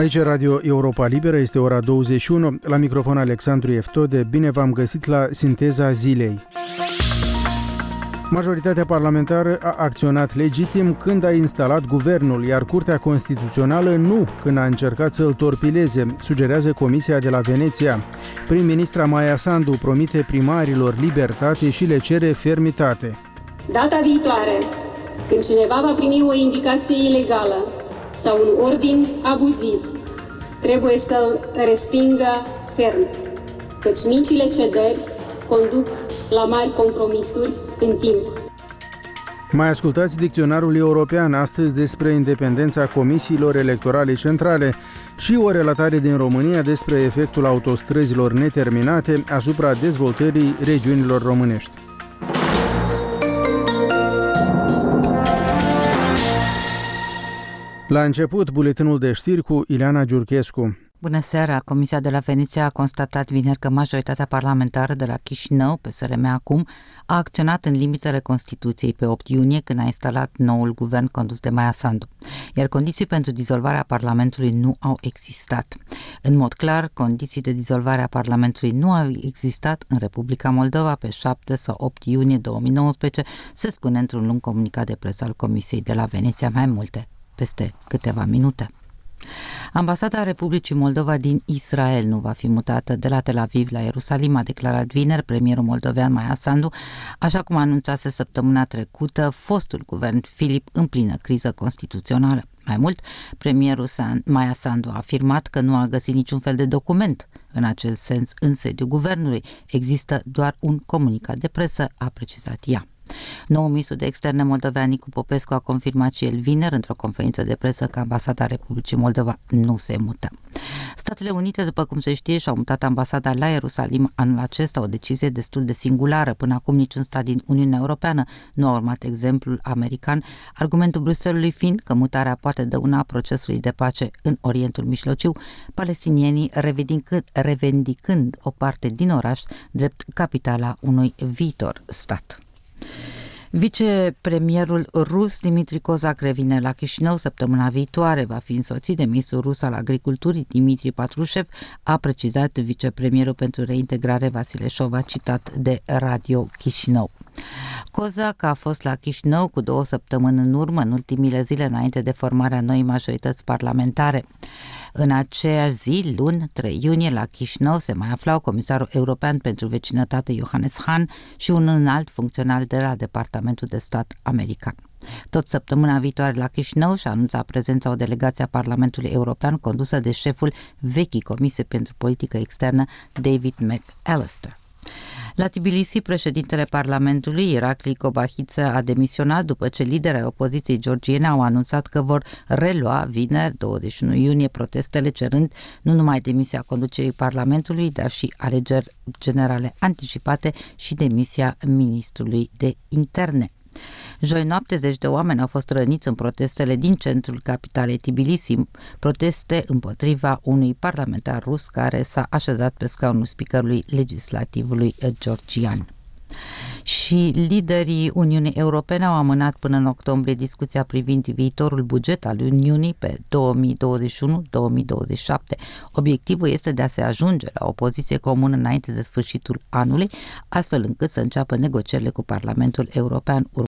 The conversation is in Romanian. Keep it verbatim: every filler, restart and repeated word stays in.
Aici Radio Europa Liberă, este ora douăzeci și unu, la microfon Alexandru Eftode, bine v-am găsit la Sinteza Zilei. Majoritatea parlamentară a acționat legitim când a instalat guvernul, iar Curtea Constituțională nu când a încercat să-l torpileze, sugerează Comisia de la Veneția. Prim-ministra Maia Sandu promite primarilor libertate și le cere fermitate. Data viitoare, când cineva va primi o indicație ilegală sau un ordin abuziv, trebuie să-l respingă ferm, căci micile cedări conduc la mari compromisuri în timp. Mai ascultați dicționarul european astăzi despre independența comisiilor electorale centrale și o relatare din România despre efectul autostrăzilor neterminate asupra dezvoltării regiunilor românești. La început, buletinul de știri cu Ileana Giurchescu. Bună seara! Comisia de la Veneția a constatat vineri că majoritatea parlamentară de la Chișinău, P S R M acum, a acționat în limitele Constituției pe opt iunie, când a instalat noul guvern condus de Maia Sandu, iar condiții pentru dizolvarea Parlamentului nu au existat. În mod clar, condiții de dizolvare a Parlamentului nu au existat în Republica Moldova pe șapte sau opt iunie două mii nouăsprezece, se spune într-un lung comunicat de presă al Comisiei de la Veneția. Mai multe peste câteva minute. Ambasada Republicii Moldova din Israel nu va fi mutată de la Tel Aviv la Ierusalim, a declarat vineri premierul moldovean Maia Sandu, așa cum anunțase săptămâna trecută fostul guvern Filip în plină criză constituțională. Mai mult, premierul Maia Sandu a afirmat că nu a găsit niciun fel de document în acest sens în sediul guvernului. Există doar un comunicat de presă, a precizat ea. Noul ministru de externe moldovean Nicu Popescu a confirmat și el vineri într-o conferință de presă că ambasada Republicii Moldova nu se mută. Statele Unite, după cum se știe, și-au mutat ambasada la Ierusalim anul acesta, o decizie destul de singulară. Până acum niciun stat din Uniunea Europeană nu a urmat exemplul american, argumentul Bruxellesului fiind că mutarea poate dăuna procesului de pace în Orientul Mijlociu, palestinienii revendicând, revendicând o parte din oraș drept capitala unui viitor stat. Vicepremierul rus Dmitri Kozak revine la Chișinău săptămâna viitoare. Va fi însoțit de ministrul rus al agriculturii Dmitri Patrushev, a precizat vicepremierul pentru reintegrare Vasile Șova, citat de Radio Chișinău. Kozak a fost la Chișinău cu două săptămâni în urmă, în ultimile zile înainte de formarea noii majorități parlamentare. În aceea zi, luni, trei iunie, la Chișinău se mai aflau comisarul european pentru vecinătate Johannes Hahn și un înalt funcționar de la Departamentul de Stat american. Tot săptămâna viitoare la Chișinău și-a anunțat prezența o delegație a Parlamentului European condusă de șeful vechii Comisii pentru Politică Externă, David McAllister. La Tbilisi, președintele Parlamentului, Irakli Kobachidze, a demisionat după ce liderii opoziției georgiene au anunțat că vor relua vineri, douăzeci și unu iunie, protestele cerând nu numai demisia conducerii Parlamentului, dar și alegeri generale anticipate și demisia ministrului de interne. Joi noapte, zeci de oameni au fost răniți în protestele din centrul capitalei Tbilisi, proteste împotriva unui parlamentar rus care s-a așezat pe scaunul speakerului legislativului georgian. Și liderii Uniunii Europene au amânat până în octombrie discuția privind viitorul buget al Uniunii pe două mii douăzeci și unu două mii douăzeci și șapte. Obiectivul este de a se ajunge la o poziție comună înainte de sfârșitul anului, astfel încât să înceapă negocierile cu Parlamentul European